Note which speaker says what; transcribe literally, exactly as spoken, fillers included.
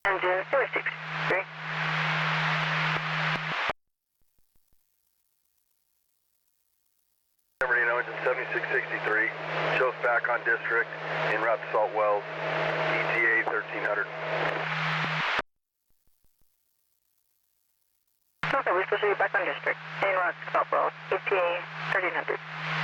Speaker 1: Engine four sixty-three.
Speaker 2: Reno, engine seventy-six sixty-three, shows back on district, en route to Salt Wells, E T A thirteen hundred.
Speaker 1: Okay, we're supposed to be back on district, en route to Salt Wells, E T A thirteen hundred.